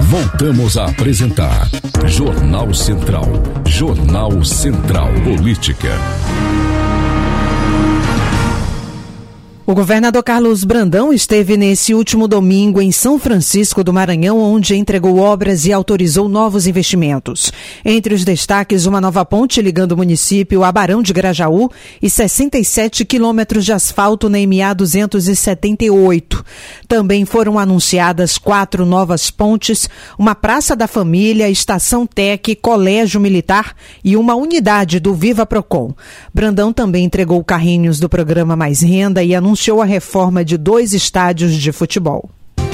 Voltamos a apresentar Jornal Central. Jornal Central Política. O governador Carlos Brandão esteve nesse último domingo em São Francisco do Maranhão, onde entregou obras e autorizou novos investimentos. Entre os destaques, uma nova ponte ligando o município a Barão de Grajaú e 67 quilômetros de asfalto na MA 278. Também foram anunciadas 4 novas pontes, uma Praça da Família, Estação Tec, Colégio Militar e uma unidade do Viva Procon. Brandão também entregou carrinhos do programa Mais Renda e anunciou a reforma de 2 estádios de futebol.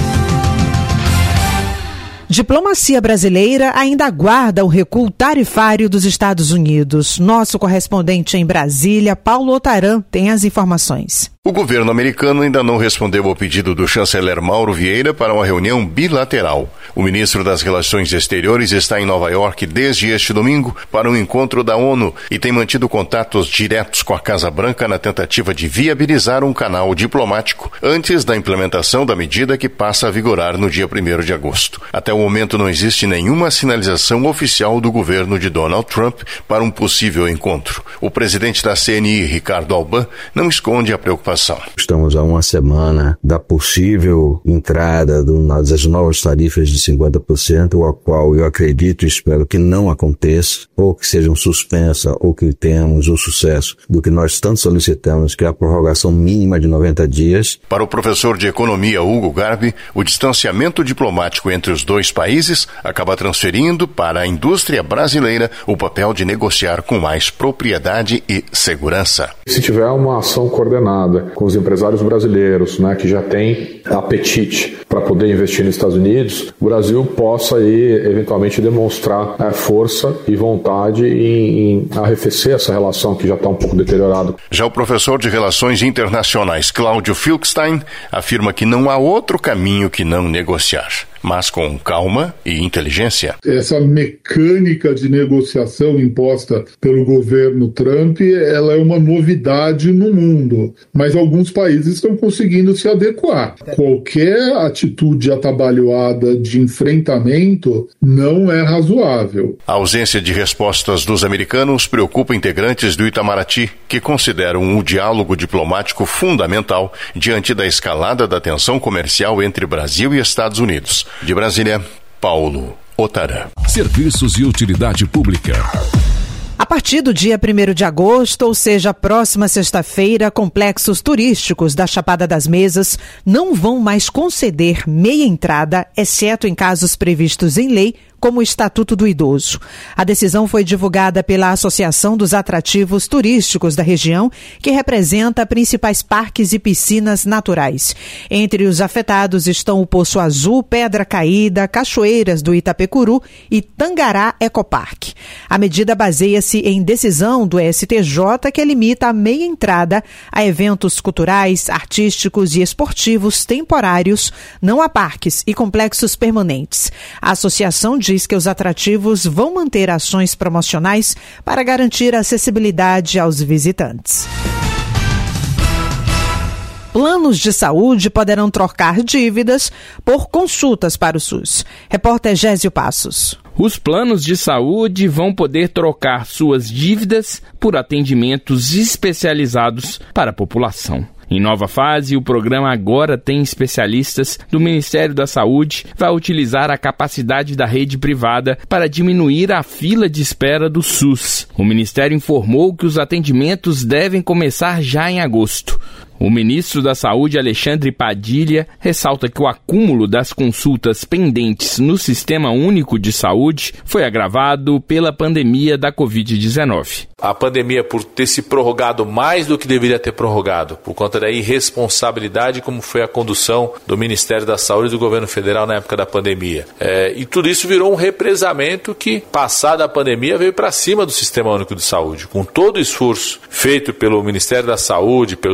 Diplomacia brasileira ainda aguarda o recuo tarifário dos Estados Unidos. Nosso correspondente em Brasília, Paulo Otaran, tem as informações. O governo americano ainda não respondeu ao pedido do chanceler Mauro Vieira para uma reunião bilateral. O ministro das Relações Exteriores está em Nova York desde este domingo para um encontro da ONU e tem mantido contatos diretos com a Casa Branca na tentativa de viabilizar um canal diplomático antes da implementação da medida que passa a vigorar no dia 1º de agosto. Até o momento não existe nenhuma sinalização oficial do governo de Donald Trump para um possível encontro. O presidente da CNI, Ricardo Alban, não esconde a preocupação. Estamos a uma semana da possível entrada das novas tarifas de 50%, a qual eu acredito e espero que não aconteça, ou que sejam suspensas, ou que tenhamos o sucesso do que nós tanto solicitamos, que é a prorrogação mínima de 90 dias. Para o professor de economia Hugo Garbi, o distanciamento diplomático entre os dois países acaba transferindo para a indústria brasileira o papel de negociar com mais propriedade e segurança. Se tiver uma ação coordenada com os empresários brasileiros, que já têm apetite para poder investir nos Estados Unidos, o Brasil possa aí, eventualmente demonstrar força e vontade em arrefecer essa relação que já está um pouco deteriorada. Já o professor de Relações Internacionais Cláudio Filkstein afirma que não há outro caminho que não negociar, mas com calma e inteligência. Essa mecânica de negociação imposta pelo governo Trump, ela é uma novidade no mundo, mas alguns países estão conseguindo se adequar. Qualquer atitude atabalhoada de enfrentamento não é razoável. A ausência de respostas dos americanos preocupa integrantes do Itamaraty, que consideram o diálogo diplomático fundamental diante da escalada da tensão comercial entre Brasil e Estados Unidos. De Brasília, Paulo Otaran. Serviços e utilidade pública. A partir do dia 1º de agosto, ou seja, a próxima sexta-feira, complexos turísticos da Chapada das Mesas não vão mais conceder meia entrada, exceto em casos previstos em lei, como o Estatuto do Idoso. A decisão foi divulgada pela Associação dos Atrativos Turísticos da região, que representa principais parques e piscinas naturais. Entre os afetados estão o Poço Azul, Pedra Caída, Cachoeiras do Itapecuru e Tangará Ecoparque. A medida baseia-se em decisão do STJ, que limita a meia entrada a eventos culturais, artísticos e esportivos temporários, não a parques e complexos permanentes. A associação diz que os atrativos vão manter ações promocionais para garantir a acessibilidade aos visitantes. Planos de saúde poderão trocar dívidas por consultas para o SUS. Repórter Gésio Passos. Os planos de saúde vão poder trocar suas dívidas por atendimentos especializados para a população. Em nova fase, o programa agora tem especialistas do Ministério da Saúde, vai utilizar a capacidade da rede privada para diminuir a fila de espera do SUS. O Ministério informou que os atendimentos devem começar já em agosto. O ministro da Saúde, Alexandre Padilha, ressalta que o acúmulo das consultas pendentes no Sistema Único de Saúde foi agravado pela pandemia da Covid-19. A pandemia, por ter se prorrogado mais do que deveria ter prorrogado, por conta da irresponsabilidade como foi a condução do Ministério da Saúde e do governo federal na época da pandemia. E tudo isso virou um represamento que, passada a pandemia, veio para cima do Sistema Único de Saúde. Com todo o esforço feito pelo Ministério da Saúde, pelos governos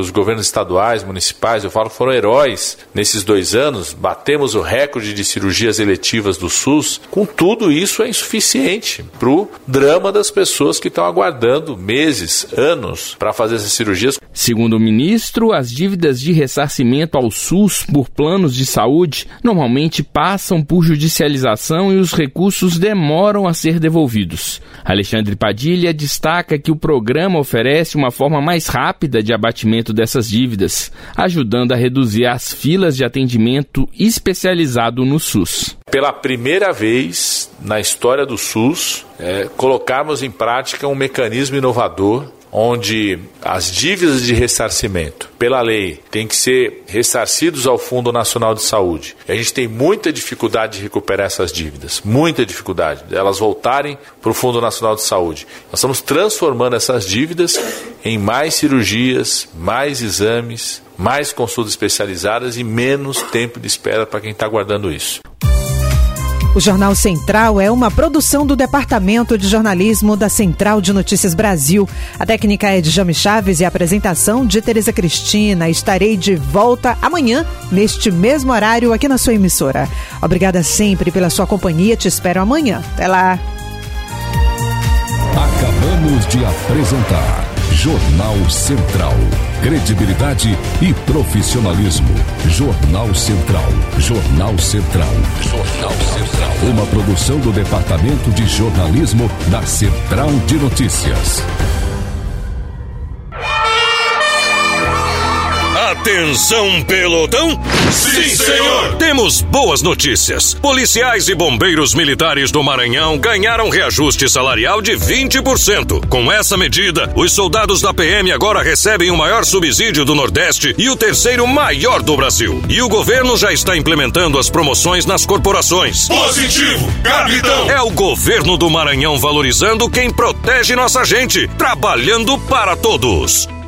estaduais, municipais, eu falo que foram heróis nesses 2 anos, batemos o recorde de cirurgias eletivas do SUS. Com tudo isso é insuficiente para o drama das pessoas que estão aguardando meses, anos para fazer essas cirurgias. Segundo o ministro, as dívidas de ressarcimento ao SUS por planos de saúde normalmente passam por judicialização e os recursos demoram a ser devolvidos. Alexandre Padilha destaca que o programa oferece uma forma mais rápida de abatimento dessas dívidas, ajudando a reduzir as filas de atendimento especializado no SUS. Pela primeira vez na história do SUS, colocarmos em prática um mecanismo inovador onde as dívidas de ressarcimento, pela lei, têm que ser ressarcidos ao Fundo Nacional de Saúde. E a gente tem muita dificuldade de recuperar essas dívidas, muita dificuldade, de elas voltarem para o Fundo Nacional de Saúde. Nós estamos transformando essas dívidas em mais cirurgias, mais exames, mais consultas especializadas e menos tempo de espera para quem está aguardando isso. O Jornal Central é uma produção do Departamento de Jornalismo da Central de Notícias Brasil. A técnica é de Jame Chaves e a apresentação de Tereza Cristina. Estarei de volta amanhã, neste mesmo horário, aqui na sua emissora. Obrigada sempre pela sua companhia. Te espero amanhã. Até lá. Acabamos de apresentar Jornal Central. Credibilidade e profissionalismo. Jornal Central. Jornal Central. Jornal Central. Uma produção do Departamento de Jornalismo da Central de Notícias. Atenção, pelotão! Sim, senhor! Temos boas notícias. Policiais e bombeiros militares do Maranhão ganharam reajuste salarial de 20%. Com essa medida, os soldados da PM agora recebem o maior subsídio do Nordeste e o 3º maior do Brasil. E o governo já está implementando as promoções nas corporações. Positivo, capitão! É o governo do Maranhão valorizando quem protege nossa gente, trabalhando para todos.